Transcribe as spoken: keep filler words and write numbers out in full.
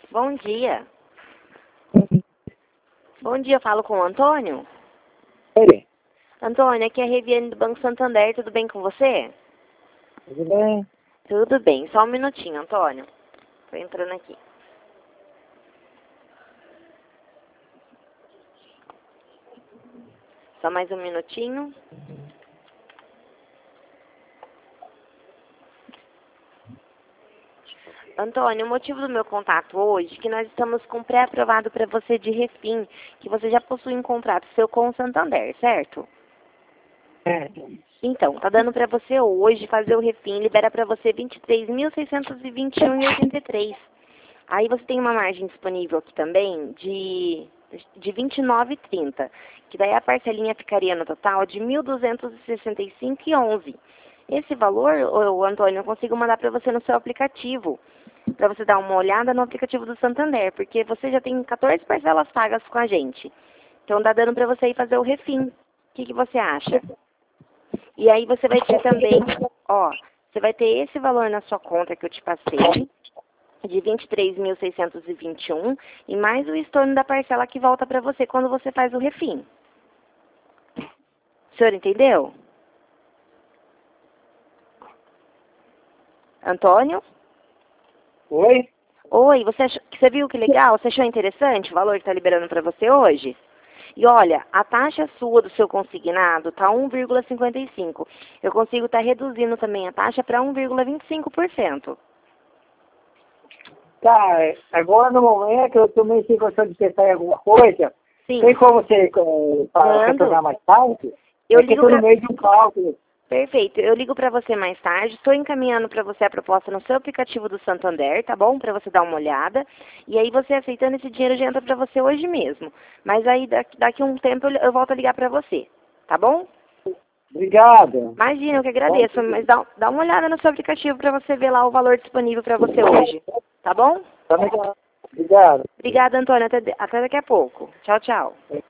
Bom dia. Bom dia, eu falo com o Antônio. Oi, Antônio, aqui é a Reviane do Banco Santander, tudo bem com você? tudo bem? Tudo bem, só um minutinho, Antônio. Tô entrando aqui. Só mais um minutinho. Antônio, o motivo do meu contato hoje é que nós estamos com pré-aprovado para você de refim, que você já possui um contrato seu com o Santander, certo? É, Então, tá dando para você hoje fazer o refim, libera para você vinte e três mil seiscentos e vinte e um reais e oitenta e três centavos. Aí você tem uma margem disponível aqui também de, de vinte e nove reais e trinta centavos, que daí a parcelinha ficaria no total de mil duzentos e sessenta e cinco reais e onze centavos. Esse valor, ô, Antônio, eu consigo mandar para você no seu aplicativo, para você dar uma olhada no aplicativo do Santander, porque você já tem quatorze parcelas pagas com a gente. Então dá dando para você ir fazer o refim. O que, que você acha? E aí você vai ter também, ó, você vai ter esse valor na sua conta que eu te passei, de vinte e três mil seiscentos e vinte e um, e mais o estorno da parcela que volta para você quando você faz o refim. O senhor entendeu? Antônio? Oi? Oi, você, achou, você viu que legal? Você achou interessante o valor que está liberando para você hoje? E olha, a taxa sua do seu consignado está um vírgula cinquenta e cinco. Eu consigo estar reduzindo também a taxa para um vírgula vinte e cinco por cento. Tá, agora no momento eu estou meio sem condição de pensar em alguma coisa. Sim. Tem como você eh, para Mando. retornar mais tarde? Eu É que eu ligo estou no pra... meio de um cálculo. Perfeito. Eu ligo para você mais tarde. Estou encaminhando para você a proposta no seu aplicativo do Santander, tá bom? Para você dar uma olhada. E aí você aceitando esse dinheiro já entra para você hoje mesmo. Mas aí daqui, daqui a um tempo eu, eu volto a ligar para você, tá bom? Obrigado. Imagina, eu que agradeço. Mas dá, dá uma olhada no seu aplicativo para você ver lá o valor disponível para você hoje, tá bom? Tá legal. Obrigado. Obrigada, Antônia. Até, até daqui a pouco. Tchau, tchau.